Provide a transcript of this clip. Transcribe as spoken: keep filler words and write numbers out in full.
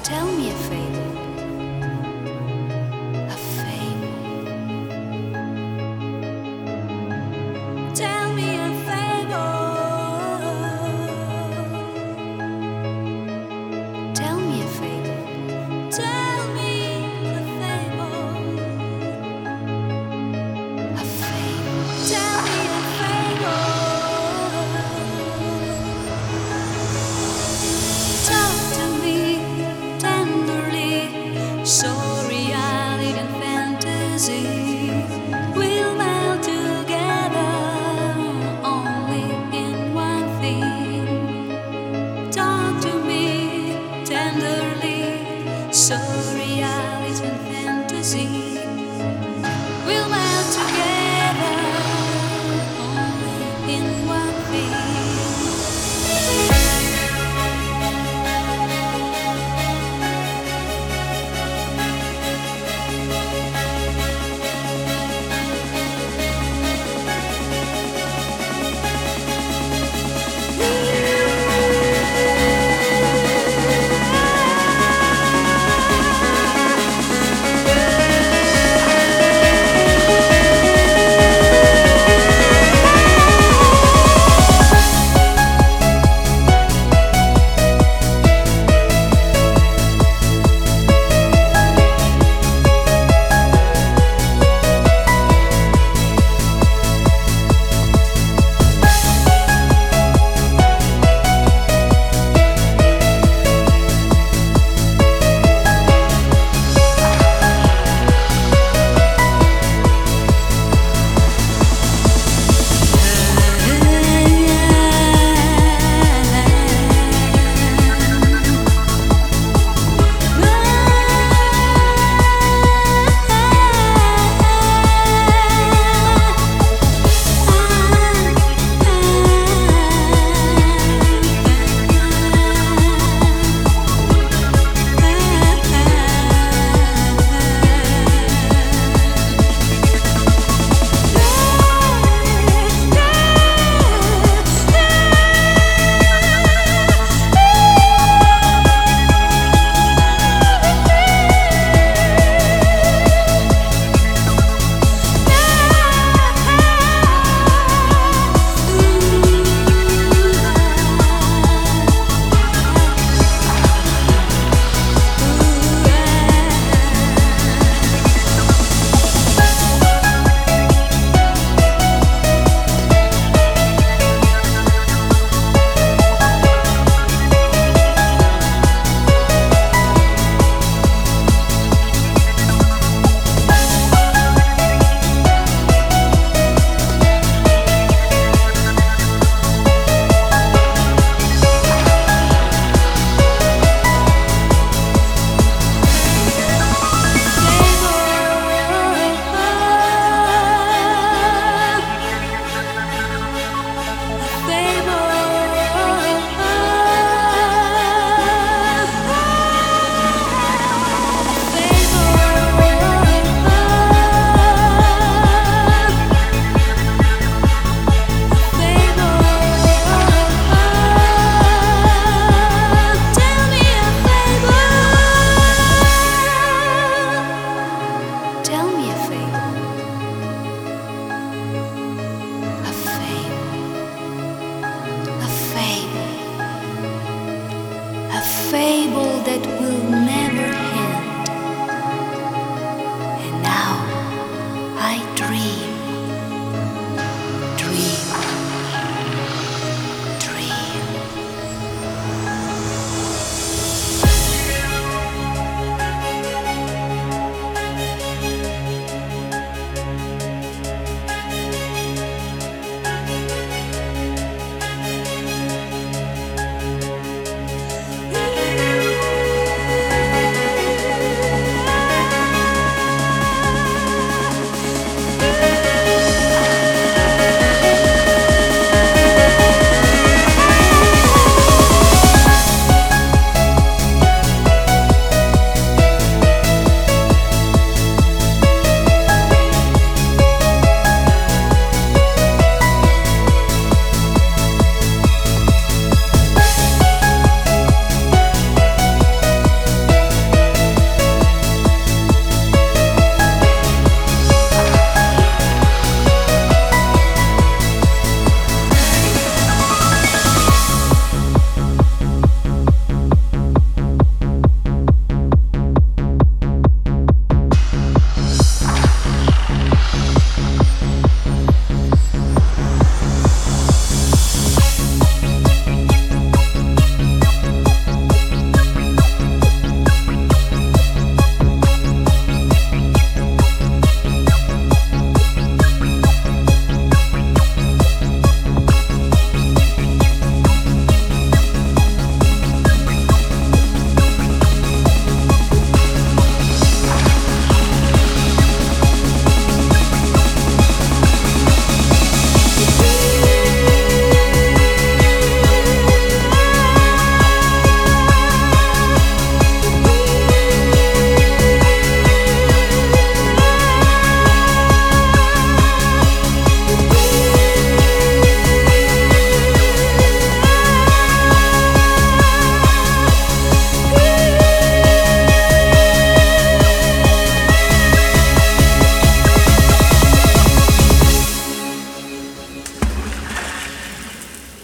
Tell me a fable, a fable. Tell me a fable. Tell me a fable. Tell me a fable. A fable. Tell me a fable. Talk to me tenderly, so reality and fantasy will melt together only in one thing. Talk to me tenderly, so reality and fantasy will melt together only in one thing. Tell me a fable, a fable, a fable, a fable that